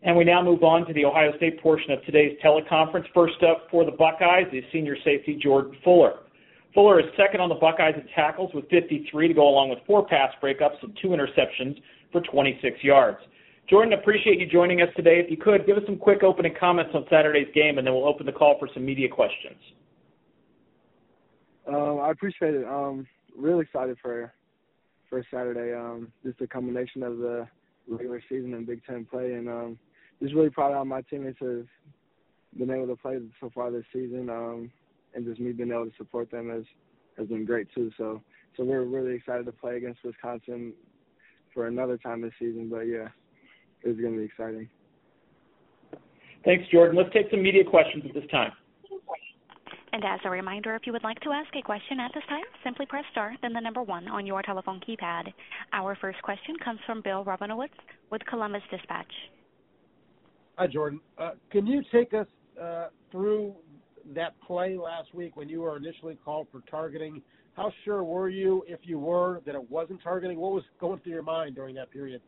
And we now move on to the Ohio State portion of today's teleconference. First up for the Buckeyes is senior safety Jordan Fuller. Fuller is second on the Buckeyes in tackles with 53 to go along with 4 pass breakups and 2 interceptions for 26 yards. Jordan, appreciate you joining us today. If you could, give us some quick opening comments on Saturday's game, and then we'll open the call for some media questions. I appreciate it. Really excited for Saturday. Just a combination of the regular season and Big Ten play, and just really proud of how my teammates have been able to play so far this season, and just me being able to support them has been great too. So we're really excited to play against Wisconsin for another time this season. But yeah, it's going to be exciting. Thanks, Jordan. Let's take some media questions at this time. And as a reminder, if you would like to ask a question at this time, simply press star, then the number 1 on your telephone keypad. Our first question comes from Bill Rabinowitz with Columbus Dispatch. Hi, Jordan. Can you take us through that play last week when you were initially called for targeting? How sure were you, if you were, that it wasn't targeting? What was going through your mind during that period?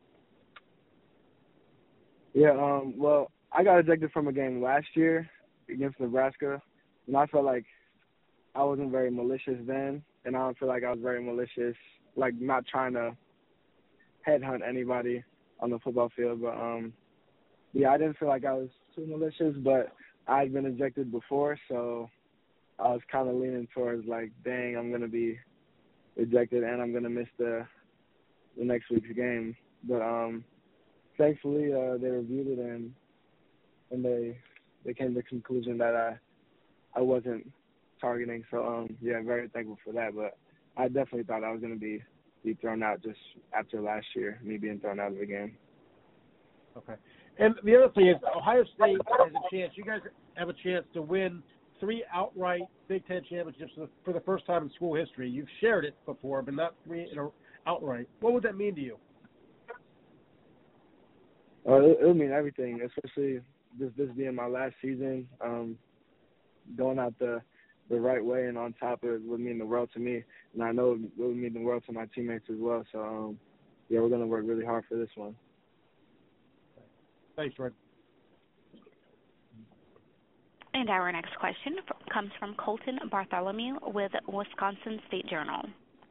Yeah, well, I got ejected from a game last year against Nebraska, and I felt like I wasn't very malicious then, and I don't feel like I was very malicious, like not trying to headhunt anybody on the football field. But, yeah, I didn't feel like I was too malicious, but I'd been ejected before, so I was kind of leaning towards like, dang, I'm going to be ejected and I'm going to miss the next week's game. But thankfully, they reviewed it and they came to the conclusion that I wasn't targeting. So, yeah, very thankful for that. But I definitely thought I was going to be thrown out just after last year, me being thrown out of the game. Okay. And the other thing is Ohio State has a chance. You guys have a chance to win 3 outright Big Ten championships for the first time in school history. You've shared it before, but not 3 outright. What would that mean to you? It would mean everything, especially this being my last season. Going out the right way and on top, it would mean the world to me, and I know it would mean the world to my teammates as well. So, yeah, we're going to work really hard for this one. Thanks, Jordan. And our next question comes from Colton Bartholomew with Wisconsin State Journal.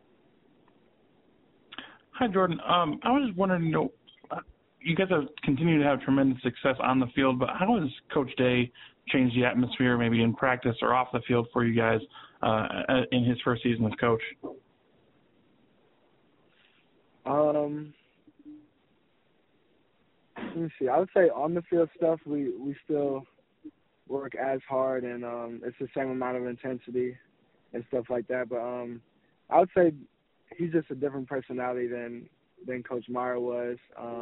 Hi, Jordan. I was just wondering, you guys have continued to have tremendous success on the field, but how has Coach Day changed the atmosphere, maybe in practice or off the field for you guys in his first season as coach? Let me see. I would say on the field stuff, we still work as hard, and it's the same amount of intensity and stuff like that. But I would say he's just a different personality than Coach Meyer was,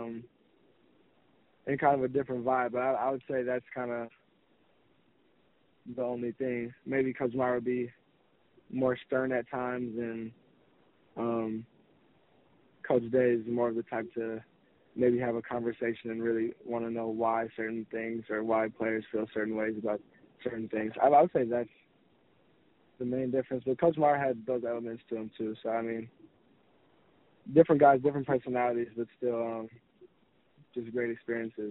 and kind of a different vibe. But I would say that's kind of the only thing. Maybe Coach Meyer would be more stern at times, and Coach Day is more of the type to maybe have a conversation and really want to know why certain things or why players feel certain ways about certain things. I would say that's the main difference. But Coach Meyer had those elements to him too. So, I mean, different guys, different personalities, but still just great experiences.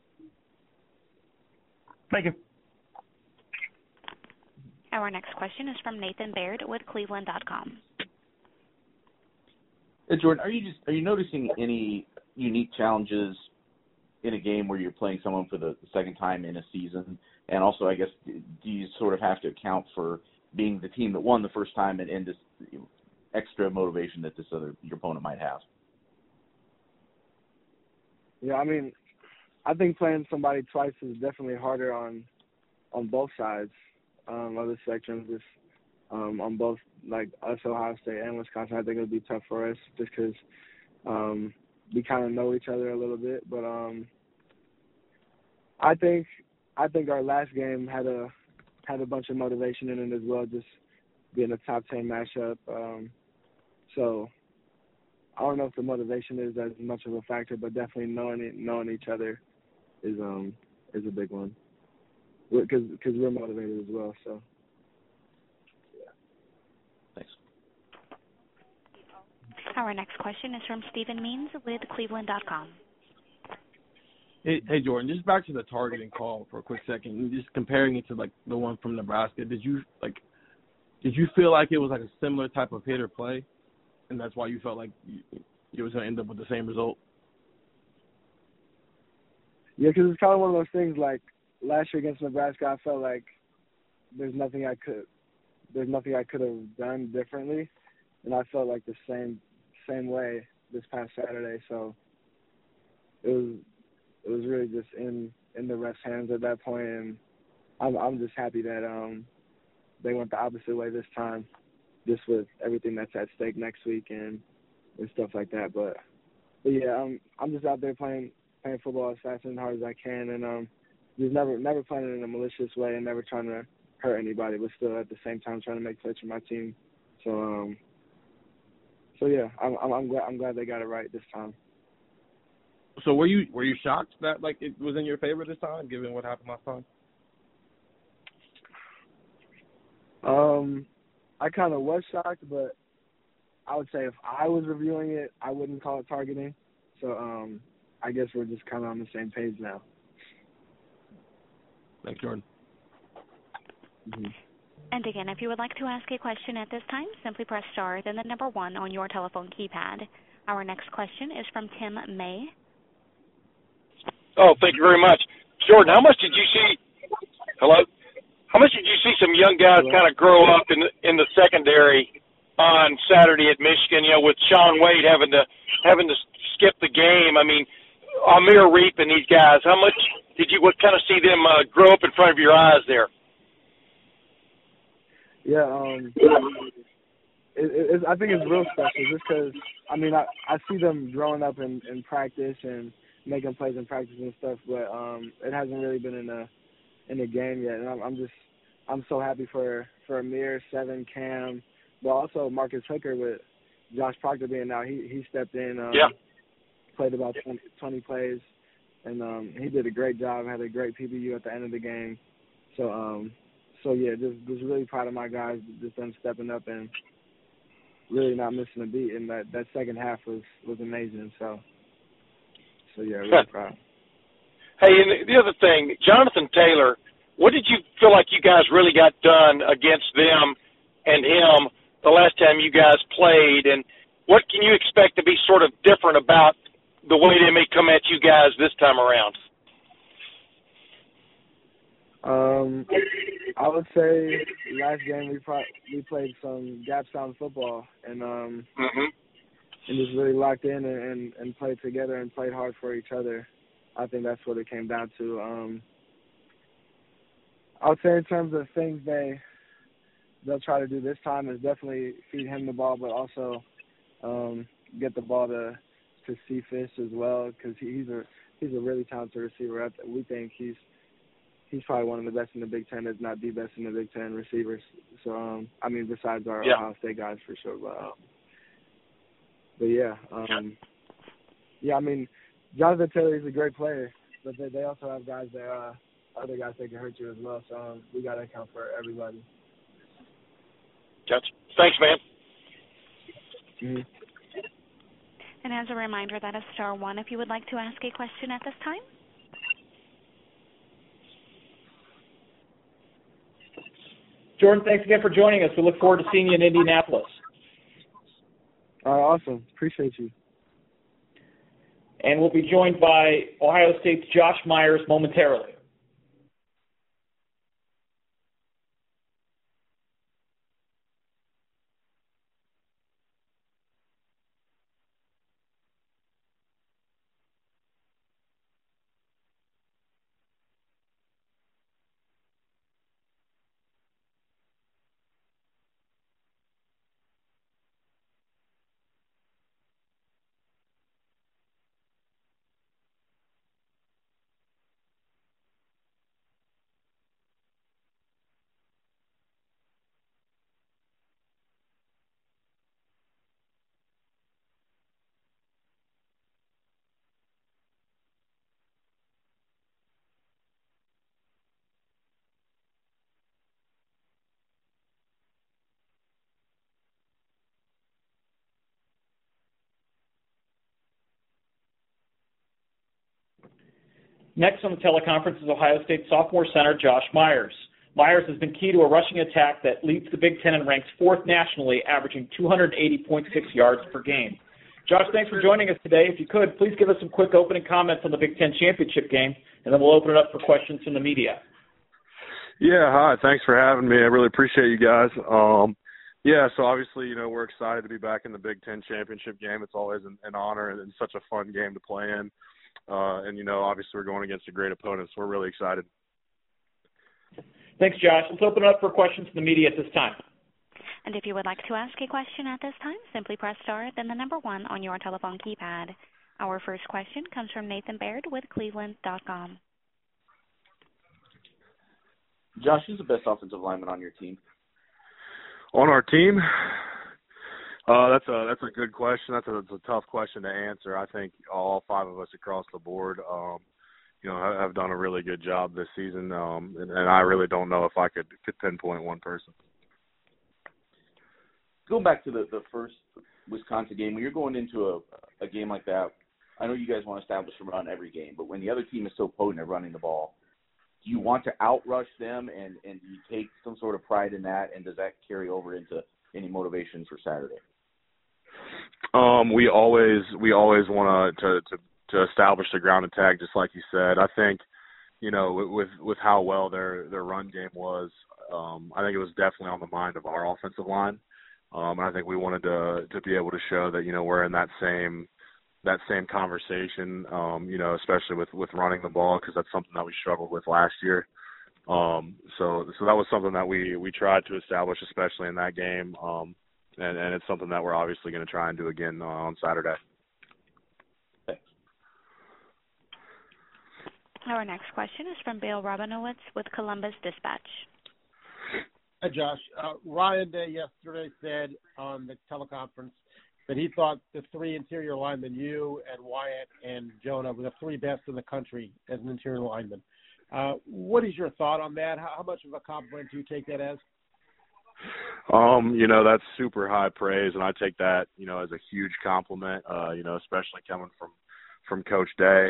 Thank you. Our next question is from Nathan Baird with Cleveland.com. Hey, Jordan, are you noticing any unique challenges in a game where you're playing someone for the second time in a season? And also, I guess, do you sort of have to account for being the team that won the first time and this extra motivation that your opponent might have? Yeah, I mean, I think playing somebody twice is definitely harder on both sides of the spectrum. Just on both, like us, Ohio State and Wisconsin, I think it would be tough for us just because we kind of know each other a little bit. But I think our last game had a bunch of motivation in it as well, just being a top 10 matchup. So I don't know if the motivation is as much of a factor, but definitely knowing each other is a big one because we're motivated as well. So yeah. Thanks. Our next question is from Stephen Means with Cleveland.com. Hey, Jordan, just back to the targeting call for a quick second, and just comparing it to like the one from Nebraska. Did you feel like it was like a similar type of hit or play, and that's why you felt like you was going to end up with the same result? Yeah, because it's kind of one of those things. Like last year against Nebraska, I felt like there's nothing I could have done differently, and I felt like the same way this past Saturday. So it was really just in the refs' hands at that point, and I'm just happy that they went the opposite way this time, just with everything that's at stake next week and stuff like that. But yeah, I'm just out there playing football as fast and hard as I can, and just never playing it in a malicious way and never trying to hurt anybody, but still at the same time trying to make plays for my team. So yeah, I'm glad they got it right this time. So were you shocked that like it was in your favor this time, given what happened last time? I kind of was shocked, but I would say if I was reviewing it, I wouldn't call it targeting. So I guess we're just kind of on the same page now. Thanks, Jordan. Mm-hmm. And again, if you would like to ask a question at this time, simply press star, then the number 1 on your telephone keypad. Our next question is from Tim May. Oh, thank you very much. Jordan, how much did you see – hello? How much did you see some young guys kind of grow up in the secondary on Saturday at Michigan, with Sean Wade having to skip the game? I mean, Amir Reep and these guys, how much did you kind of see them grow up in front of your eyes there? Yeah, I think it's real special just because, I mean, I see them growing up in practice and making plays in practice and stuff, but it hasn't really been in a game yet. And I'm so happy for Amir, Seven, Cam, but also Marcus Hooker with Josh Proctor being out. He stepped in, played about 20 plays, and he did a great job, had a great PBU at the end of the game. So yeah, just really proud of my guys, just them stepping up and really not missing a beat. And that second half was amazing. So yeah, really proud. Hey, and the other thing, Jonathan Taylor, what did you feel like you guys really got done against them and him the last time you guys played? And what can you expect to be sort of different about the way they may come at you guys this time around? I would say last game we played some gap sound football and and just really locked in and played together and played hard for each other. I think that's what it came down to. I would say in terms of things they'll try to do this time is definitely feed him the ball, but also get the ball to Cephas as well, because he's a really talented receiver. We think he's probably one of the best in the Big Ten, if not the best in the Big Ten receivers. So I mean, besides our Ohio State guys for sure, but yeah, I mean, Jonathan Taylor is a great player, but they also have guys that other guys that can hurt you as well. So we got to account for everybody. Gotcha. Thanks, man. Mm-hmm. And as a reminder, that is star 1 if you would like to ask a question at this time. Jordan, thanks again for joining us. We look forward to seeing you in Indianapolis. Awesome. Appreciate you. And we'll be joined by Ohio State's Josh Myers momentarily. Next on the teleconference is Ohio State sophomore center Josh Myers. Myers has been key to a rushing attack that leads the Big Ten and ranks fourth nationally, averaging 280.6 yards per game. Josh, thanks for joining us today. If you could, please give us some quick opening comments on the Big Ten championship game, and then we'll open it up for questions from the media. Yeah, hi. Thanks for having me. I really appreciate you guys. So obviously, we're excited to be back in the Big Ten championship game. It's always an honor and such a fun game to play in. Obviously we're going against a great opponent, so we're really excited. Thanks, Josh. Let's open it up for questions from the media at this time. And if you would like to ask a question at this time, simply press star, then the number 1 on your telephone keypad. Our first question comes from Nathan Baird with Cleveland.com. Josh, who's the best offensive lineman on your team? On our team? That's a good question. That's a tough question to answer. I think all 5 of us across the board, have done a really good job this season, and I really don't know if I could pinpoint one person. Going back to the first Wisconsin game, when you're going into a game like that, I know you guys want to establish a run every game, but when the other team is so potent at running the ball, do you want to outrush them, and do you take some sort of pride in that, and does that carry over into any motivation for Saturday? We always want to establish the ground attack, just like you said. I think, with how well their run game was, I think it was definitely on the mind of our offensive line. And I think we wanted to be able to show that, we're in that same conversation, especially with running the ball, because that's something that we struggled with last year. So that was something that we tried to establish, especially in that game. And it's something that we're obviously going to try and do again on Saturday. Thanks. Our next question is from Bill Rabinowitz with Columbus Dispatch. Hi, Josh. Ryan Day yesterday said on the teleconference that he thought the 3 interior linemen, you and Wyatt and Jonah, were the 3 best in the country as an interior lineman. What is your thought on that? How much of a compliment do you take that as? That's super high praise, and I take that, as a huge compliment, especially coming from Coach Day.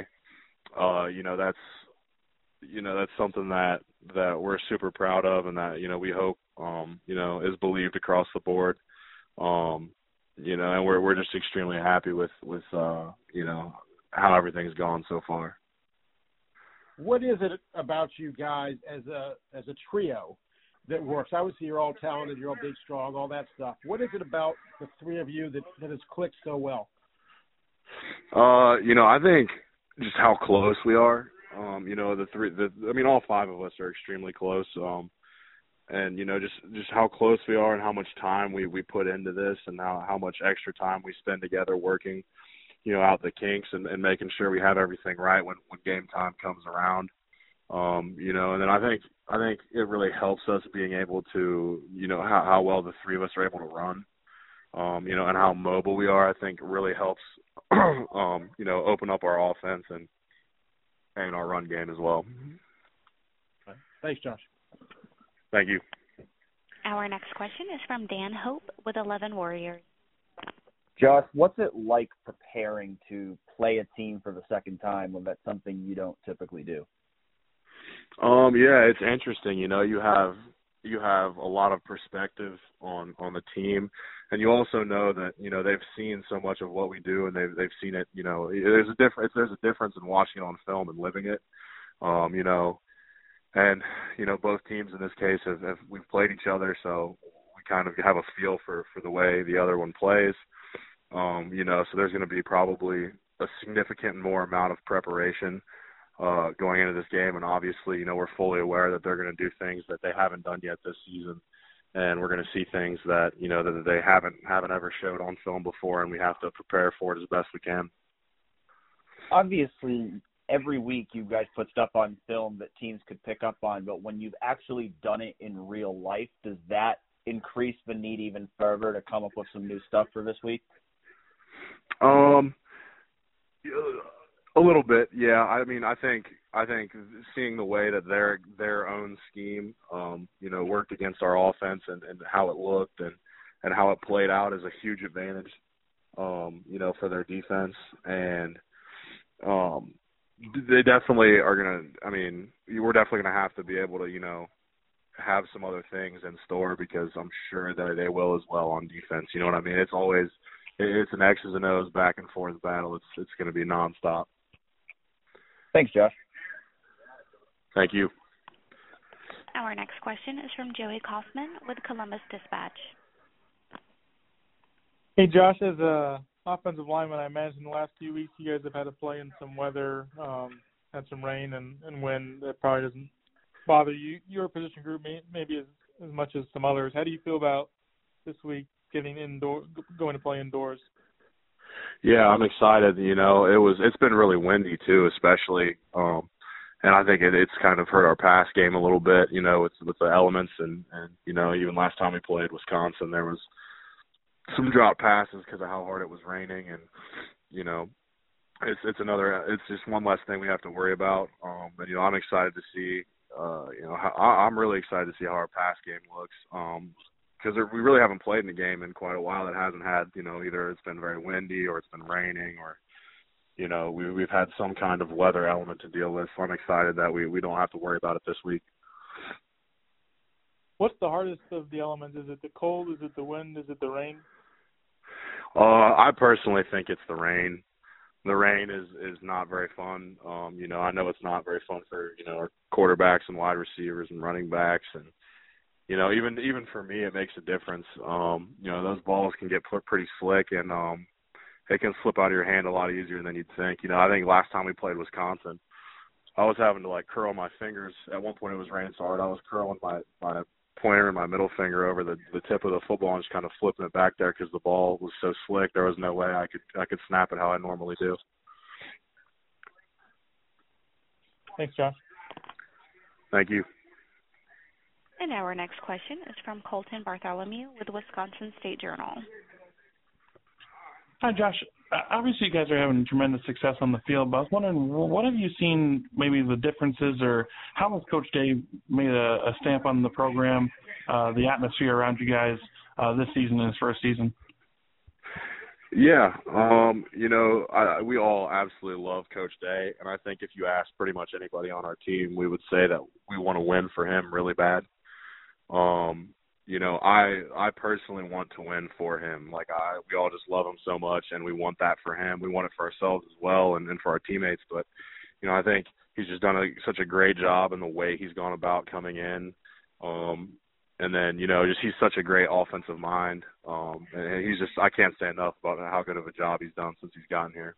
That's something that we're super proud of, and that, we hope, is believed across the board. And we're just extremely happy with how everything's gone so far. What is it about you guys as a trio that works? Obviously, you're all talented, you're all big, strong, all that stuff. What is it about the 3 of you that has clicked so well? I think just how close we are. All 5 of us are extremely close. And just how close we are and how much time we put into this, and how much extra time we spend together working, out the kinks and making sure we have everything right when game time comes around. And then I think it really helps us being able to, how well the 3 of us are able to run, and how mobile we are. I think it really helps, open up our offense and our run game as well. Thanks, Josh. Thank you. Our next question is from Dan Hope with 11 Warriors. Josh, what's it like preparing to play a team for the second time when that's something you don't typically do? Yeah, it's interesting. You have a lot of perspective on the team, and you also know that they've seen so much of what we do, and they've seen it. There's a difference in watching it on film and living it. And both teams in this case we've played each other, so we kind of have a feel for the way the other one plays. So there's going to be probably a significant more amount of preparation going into this game, and obviously, we're fully aware that they're going to do things that they haven't done yet this season, and we're going to see things that that they haven't ever showed on film before, and we have to prepare for it as best we can. Obviously, every week you guys put stuff on film that teams could pick up on, but when you've actually done it in real life, does that increase the need even further to come up with some new stuff for this week? A little bit, yeah. I think seeing the way that their own scheme, worked against our offense and how it looked and how it played out is a huge advantage, for their defense. And, they definitely are gonna. I mean, we're definitely gonna have to be able to, have some other things in store because I'm sure that they will as well on defense. You know what I mean? It's an X's and O's back and forth battle. It's going to be nonstop. Thanks, Josh. Thank you. Our next question is from Joey Kaufman with Columbus Dispatch. Hey, Josh, as a offensive lineman, I imagine the last few weeks you guys have had to play in some weather, had some rain and wind that probably doesn't bother you, your position group maybe as much as some others. How do you feel about this week going to play indoors? Yeah, I'm excited. It's been really windy too, especially, and I think it's kind of hurt our pass game a little bit. With the elements and even last time we played Wisconsin, there was some drop passes because of how hard it was raining, and it's just one less thing we have to worry about. But I'm excited to see. I'm really excited to see how our pass game looks because we really haven't played in a game in quite a while that hasn't had, either it's been very windy or it's been raining or, we've had some kind of weather element to deal with. So I'm excited that we don't have to worry about it this week. What's the hardest of the elements? Is it the cold? Is it the wind? Is it the rain? I personally think it's the rain. The rain is not very fun. I know it's not very fun for, our quarterbacks and wide receivers and running backs. And, even for me, it makes a difference. Those balls can get pretty slick and they can slip out of your hand a lot easier than you'd think. I think last time we played Wisconsin, I was having to, curl my fingers. At one point it was raining so hard, I was curling my pointer and my middle finger over the tip of the football and just kind of flipping it back there because the ball was so slick. There was no way I could snap it how I normally do. Thanks, Josh. Thank you. And our next question is from Colton Bartholomew with the Wisconsin State Journal. Hi, Josh. Obviously, you guys are having tremendous success on the field, but I was wondering, what have you seen maybe the differences or how has Coach Day made a stamp on the program, the atmosphere around you guys this season in his first season? Yeah, we all absolutely love Coach Day, and I think if you ask pretty much anybody on our team, we would say that we want to win for him really bad. I personally want to win for him. We all just love him so much, and we want that for him. We want it for ourselves as well and for our teammates. But, I think he's just done such a great job in the way he's gone about coming in. And then, he's such a great offensive mind. And he's just, I can't say enough about how good of a job he's done since he's gotten here.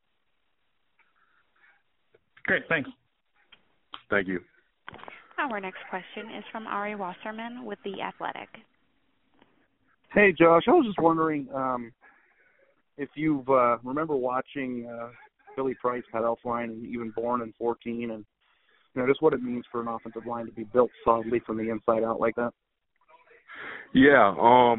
Great, thanks. Thank you. Our next question is from Ari Wasserman with The Athletic. Hey, Josh, I was just wondering if you remember watching Billy Price, Pat Elflein, and even Bourne in 14, and just what it means for an offensive line to be built solidly from the inside out like that. Yeah,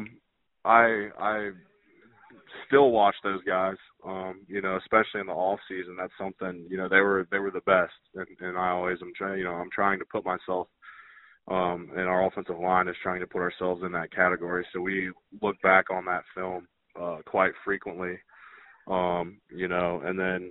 I still watch those guys. Especially in the off season. That's something. They were the best, and I always am trying. I'm trying to put myself, and our offensive line is trying to put ourselves in that category. So we look back on that film quite frequently. And then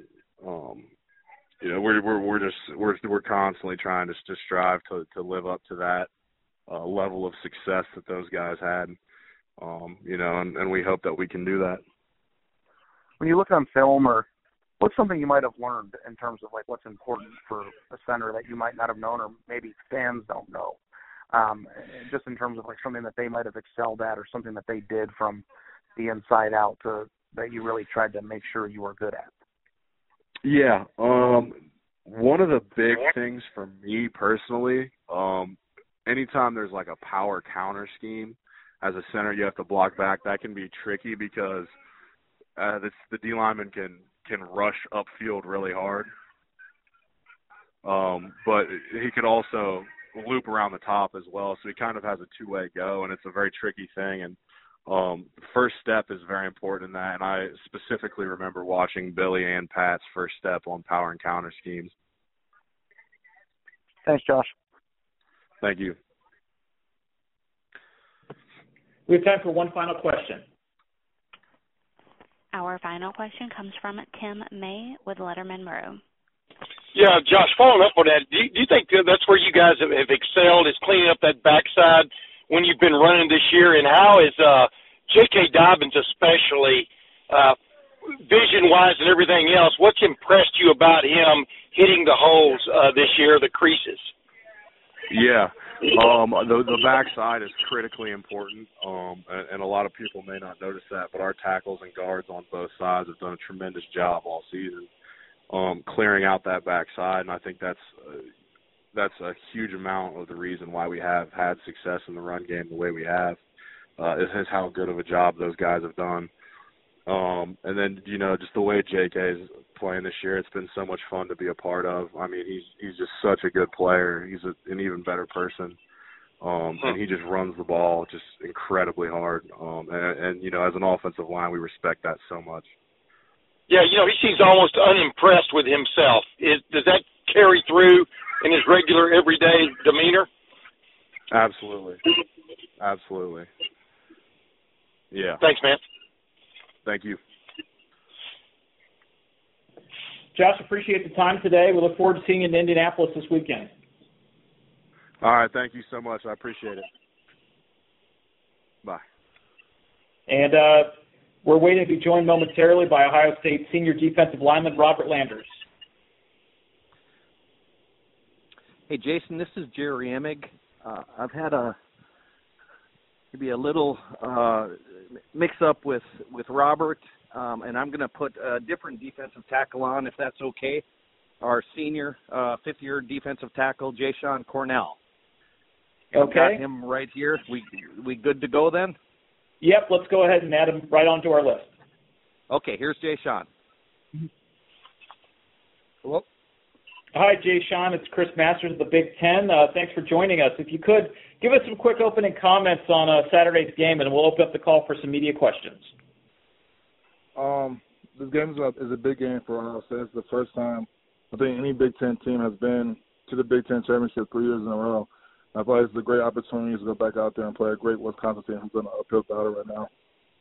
we're constantly trying to strive to live up to that level of success that those guys had. And we hope that we can do that. When you look on film, or what's something you might have learned in terms of what's important for a center that you might not have known, or maybe fans don't know, just in terms of something that they might have excelled at, or something that they did from the inside out that you really tried to make sure you were good at? Yeah, one of the big things for me personally, anytime there's a power counter scheme as a center, you have to block back. That can be tricky because the D lineman can rush upfield really hard, but he could also loop around the top as well. So he kind of has a two-way go, and it's a very tricky thing. And the first step is very important in that. And I specifically remember watching Billy and Pat's first step on power and counter schemes. Thanks, Josh. Thank you. We have time for one final question. Our final question comes from Tim May with Letterman Row. Yeah, Josh, following up on that, do you think that's where you guys have excelled, is cleaning up that backside when you've been running this year? And how is J.K. Dobbins especially, vision-wise and everything else, what's impressed you about him hitting the holes this year, the creases? Yeah. The backside is critically important, and a lot of people may not notice that, but our tackles and guards on both sides have done a tremendous job all season. Clearing out that backside, and I think that's a huge amount of the reason why we have had success in the run game the way we have. Is how good of a job those guys have done. And then, just the way J.K. is playing this year, it's been so much fun to be a part of. I mean, he's just such a good player. He's an even better person. And he just runs the ball just incredibly hard. And as an offensive line, we respect that so much. Yeah, he seems almost unimpressed with himself. Does that carry through in his regular, everyday demeanor? Absolutely. Absolutely. Yeah. Thanks, man. Thank you. Josh, appreciate the time today. We look forward to seeing you in Indianapolis this weekend. All right. Thank you so much. I appreciate it. Bye. And we're waiting to be joined momentarily by Ohio State senior defensive lineman Robert Landers. Hey, Jason, this is Jerry Emig. I've had maybe a little mix-up with Robert, and I'm going to put a different defensive tackle on, if that's okay. Our senior fifth-year defensive tackle, Jayshon Cornell. Okay. Got him right here. We good to go then? Yep, let's go ahead and add him right onto our list. Okay, here's Jayshon. Hello? Hi, Jayshon. It's Chris Masters of the Big Ten. Thanks for joining us. If you could, give us some quick opening comments on Saturday's game, and we'll open up the call for some media questions. This game is a big game for Ohio State. It's the first time I think any Big Ten team has been to the Big Ten championship 3 years in a row. I feel like it's a great opportunity to go back out there and play a great Wisconsin team who's in an uphill battle right now.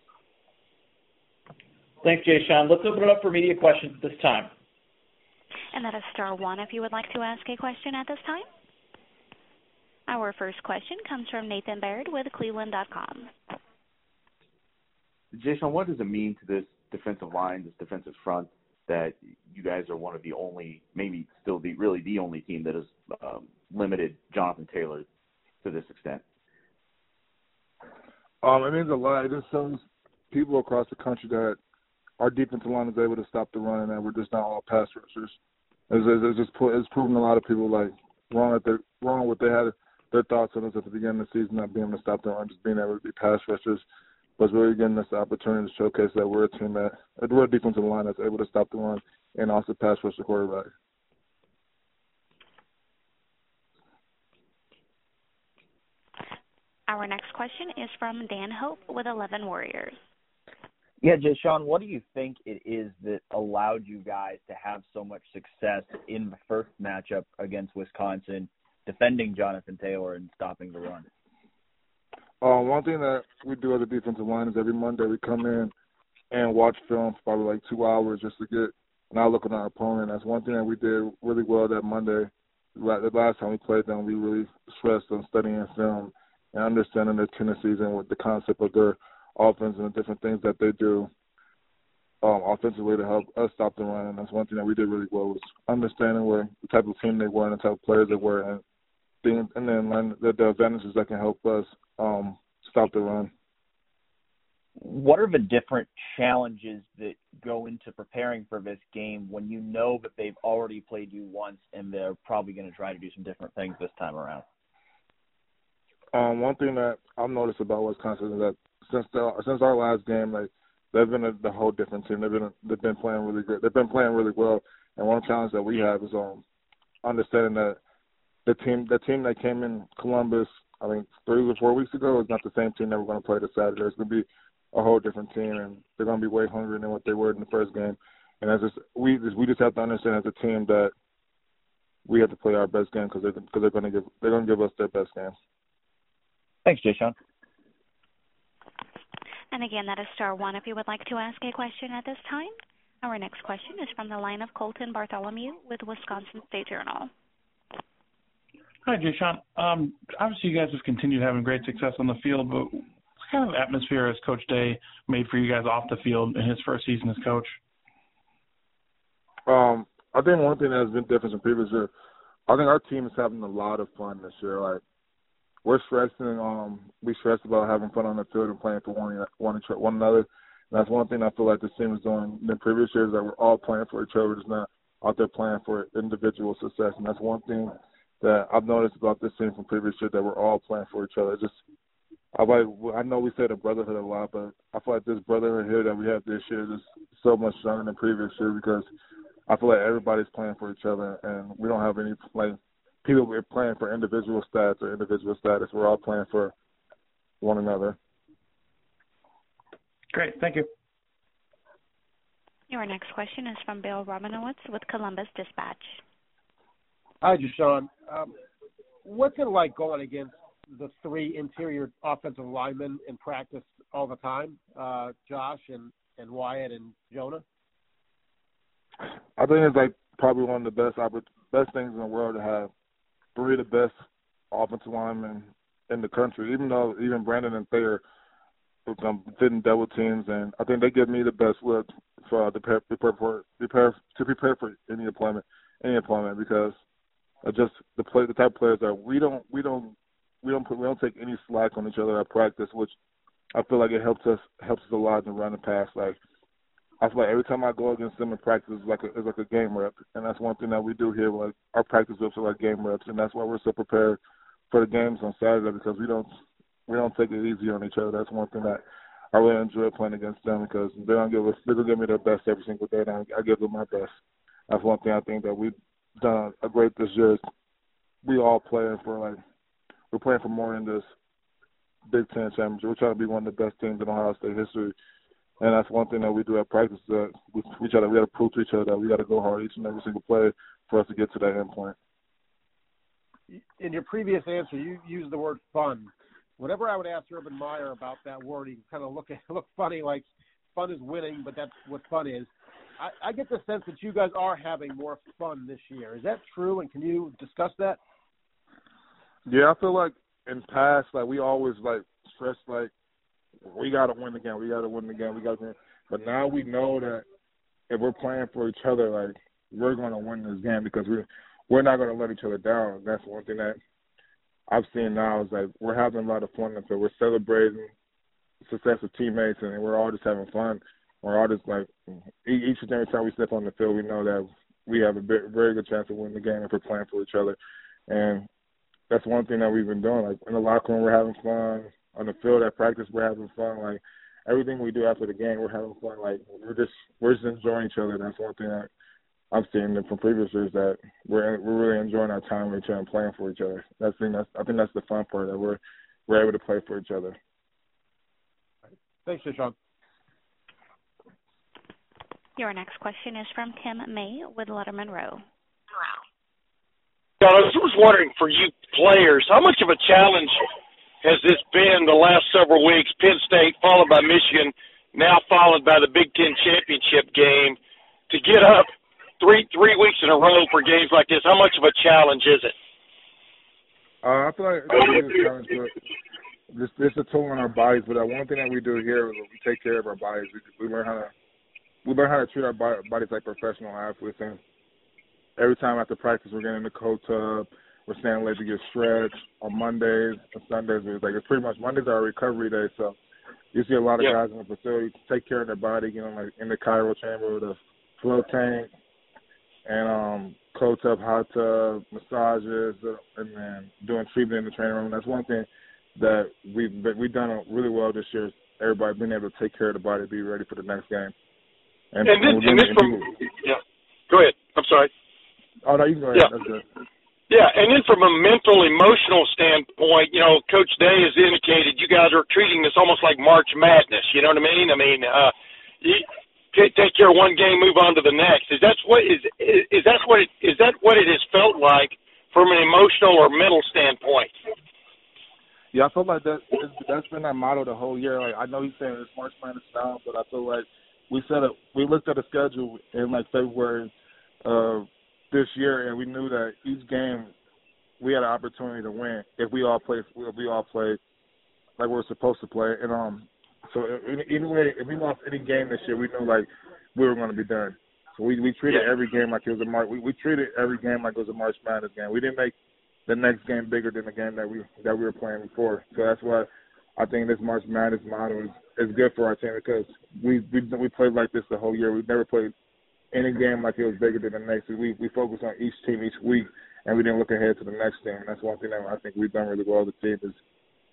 Thanks, Jayshon. Let's open it up for media questions this time. And that is star one if you would like to ask a question at this time. Our first question comes from Nathan Baird with Cleveland.com. Jayshon, what does it mean to this defensive line, this defensive front, that you guys are one of the only, maybe still the only team that has limited Jonathan Taylor to this extent? It means a lot. It just shows people across the country that our defensive line is able to stop the run and that we're just not all pass rushers. It's proven a lot of people wrong what they had their thoughts on us at the beginning of the season, not being able to stop the run, just being able to be pass rushers. But really getting us the opportunity to showcase that we're a team we're a defensive line that's able to stop the run and also pass rush the quarterback. Our next question is from Dan Hope with 11 Warriors. Yeah, Jayshon, what do you think it is that allowed you guys to have so much success in the first matchup against Wisconsin, defending Jonathan Taylor and stopping the run? One thing that we do as a defensive line is every Monday we come in and watch film for probably 2 hours just to get an outlook on our opponent. That's one thing that we did really well that Monday. The last time we played them, we really stressed on studying film and understanding their tendencies and what the concept of their offense and the different things that they do offensively to help us stop the run. And that's one thing that we did really well was understanding the type of team they were and the type of players they were and then learn the advantages that can help us stop the run. What are the different challenges that go into preparing for this game when you know that they've already played you once and they're probably going to try to do some different things this time around? One thing that I've noticed about Wisconsin is that since our last game, they've been a whole different team. They've been playing really good. They've been playing really well. And one challenge that we have is understanding that the team that came in Columbus, I think 3 or 4 weeks ago, is not the same team that we're going to play this Saturday. It's going to be a whole different team, and they're going to be way hungrier than what they were in the first game. And we just have to understand as a team that we have to play our best game because they're going to give us their best game. Thanks, Jayshon. And again, that is star one if you would like to ask a question at this time. Our next question is from the line of Colton Bartholomew with Wisconsin State Journal. Hi, Jay Sean. Obviously, you guys have continued having great success on the field, but what kind of atmosphere has Coach Day made for you guys off the field in his first season as coach? I think one thing that has been different from previous year, I think our team is having a lot of fun this year. Like, we're stressing, we stress about having fun on the field and playing for one another. And that's one thing I feel like this team is doing in the previous years, that we're all playing for each other, just not out there playing for individual success. And that's one thing that I've noticed about this team from previous year, that we're all playing for each other. I know we say the brotherhood a lot, but I feel like this brotherhood here that we have this year is so much stronger than previous year, because I feel like everybody's playing for each other, and we don't have any people we're playing for individual stats or individual status. We're all playing for one another. Great, thank you. Your next question is from Bill Rabinowitz with Columbus Dispatch. Hi, Deshaun. What's it like going against the three interior offensive linemen in practice all the time, Josh and Wyatt and Jonah? I think it's like probably one of the best things in the world to have three of the best offensive linemen in the country. Even Brandon and Thayer didn't double teams, and I think they give me the best look to prepare for any opponent, because of just the type of players that we don't take any slack on each other at practice, which I feel like it helps us a lot in the run and pass. Like, I feel like every time I go against them in practice, it's like a game rep, and that's one thing that we do here. Like, our practice reps are like game reps, and that's why we're so prepared for the games on Saturday, because we don't take it easy on each other. That's one thing that I really enjoy playing against them, because they're gonna give me their best every single day, and I give them my best. That's one thing I think that we've done a great this year. We all playing for we're playing for more in this Big Ten championship. We're trying to be one of the best teams in Ohio State history. And that's one thing that we do at practice, that we got to prove to each other that we got to go hard each and every single play for us to get to that end point. In your previous answer, you used the word fun. Whenever I would ask Urban Meyer about that word, he kind of look funny, like fun is winning, but that's what fun is. I get the sense that you guys are having more fun this year. Is that true, and can you discuss that? Yeah, I feel like in past, we always stress we got to win again. We got to win again. But now we know that if we're playing for each other, we're going to win this game, because we're not going to let each other down. That's one thing that I've seen now, is we're having a lot of fun. So we're celebrating success of teammates, and we're all just having fun. We're all just each and every time we step on the field, we know that we have a very good chance of winning the game if we're playing for each other. And that's one thing that we've been doing. In the locker room, we're having fun. On the field at practice, we're having fun. Everything we do after the game, we're having fun. We're just enjoying each other. That's one thing that I've seen from previous years, that we're really enjoying our time with each other and playing for each other. I think that's the fun part, that we're able to play for each other. Thanks, Deshaun. Your next question is from Tim May with Letterman Row. I was just wondering, for you players, how much of a challenge has this been the last several weeks? Penn State followed by Michigan, now followed by the Big Ten championship game, to get up three weeks in a row for games like this. How much of a challenge is it? I feel like it's a big challenge, but it's a toll on our bodies. But one thing that we do here is we take care of our bodies. We learn how to treat our bodies like professional athletes. And every time after practice, we're getting in the cold tub. We're staying late to get stretched. On Mondays and Sundays, it's pretty much Mondays are our recovery day. So you see a lot of guys in the facility take care of their body, in the cryo chamber, the flow tank, and cold tub, hot tub, massages, and then doing treatment in the training room. That's one thing that we've done really well this year. Is everybody being able to take care of the body, be ready for the next game. Go ahead. I'm sorry. Oh no, you can go ahead. That's good. Yeah, and then from a mental, emotional standpoint, Coach Day has indicated you guys are treating this almost like March Madness. You know what I mean? You take care of one game, move on to the next. Is that what it has felt like from an emotional or mental standpoint? Yeah, I feel like that's been our motto the whole year. I know he's saying it's March Madness style, but I feel like we looked at the schedule in like February of this year, and we knew that each game we had an opportunity to win if we all played like we were supposed to play. And so anyway, if we lost any game this year, we knew like we were going to be done. So we treated every game like it was we treated every game like it was a March Madness game. We didn't make the next game bigger than the game that we were playing before. So that's why I think this March Madness model is good for our team, because we played like this the whole year. We've never played any game like it was bigger than the next. We focus on each team each week, and we didn't look ahead to the next team. And that's one thing that I think we've done really well as a team is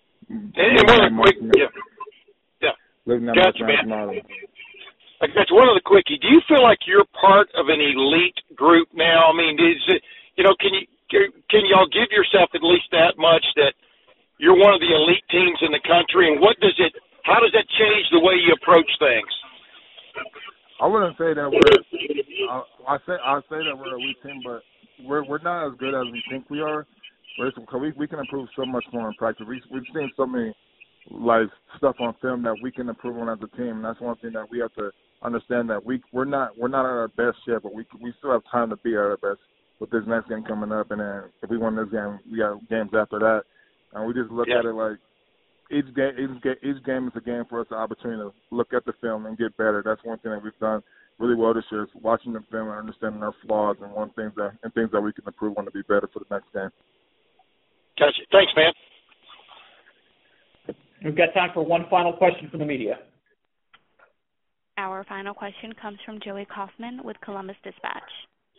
living that March Madness model. That's one of the quickie. Do you feel like you're part of an elite group now? I mean, is it, can y'all give yourself at least that much that you're one of the elite teams in the country, and how does that change the way you approach things? I wouldn't say that I'll say that we're an elite team, but we're not as good as we think we are. We can improve so much more in practice. We've seen so many stuff on film that we can improve on as a team, and that's one thing that we have to understand, that we're not at our best yet, but we still have time to be at our best with this next game coming up. And then if we win this game, we got games after that, and we just look at it like each game is a game for us, an opportunity to look at the film and get better. That's one thing that we've done really well this year, is watching the film and understanding our flaws and things that we can improve on to be better for the next game. Gotcha. Thanks, man. We've got time for one final question from the media. Our final question comes from Joey Kaufman with Columbus Dispatch.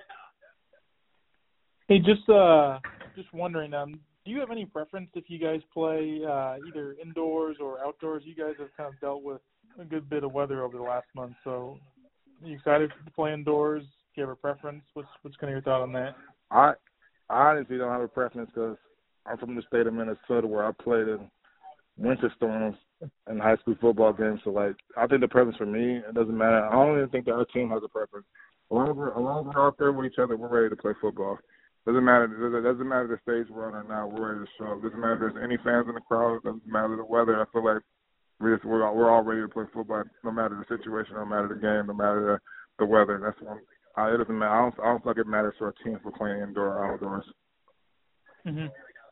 Hey, just wondering, do you have any preference if you guys play either indoors or outdoors? You guys have kind of dealt with a good bit of weather over the last month, so are you excited to play indoors? Do you have a preference? What's kind of your thought on that? I honestly don't have a preference, because I'm from the state of Minnesota, where I played in winter storms in high school football games. So, I think the preference for me, it doesn't matter. I don't even think that our team has a preference. As long as we're out there with each other, we're ready to play football. Doesn't matter the stage we're on right now. We're ready to show up. Doesn't matter if there's any fans in the crowd. Doesn't matter the weather. I feel like we're all ready to play football, no matter the situation, no matter the game, no matter the weather. That's one. It doesn't matter. I don't think it matters to our team if we're playing indoor or outdoors. Mm-hmm.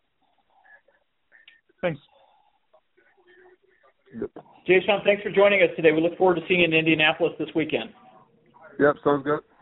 Thanks. Yep. Jay Sean, thanks for joining us today. We look forward to seeing you in Indianapolis this weekend. Yep, sounds good.